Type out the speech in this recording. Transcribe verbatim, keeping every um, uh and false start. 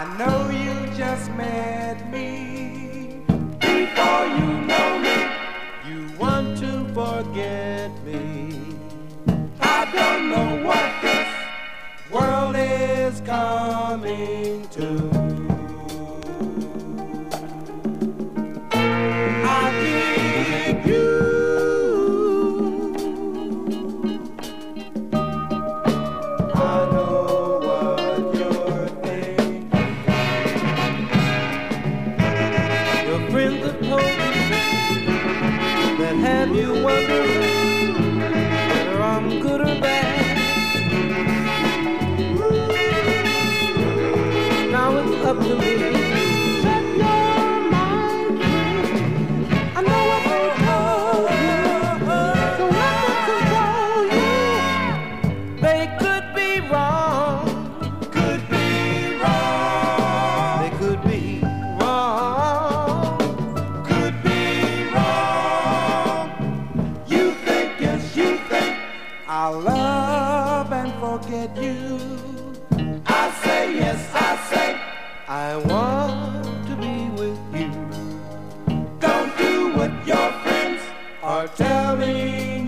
I know you just met me. Before you know me, you want to forget me. I don't know what this world is coming to. I dig you. I know what you're thinking. Your friends have told me that have you wondering whether I'm good or bad. Now it's up to me. Set your mind free. I know what they told you, so let them control you. They could be wrong, could be wrong. They could be wrong, could be wrong. You think, yes, you think I'll love and forget you. I say, yes, I say I want to be with you. Don't do what your friends are telling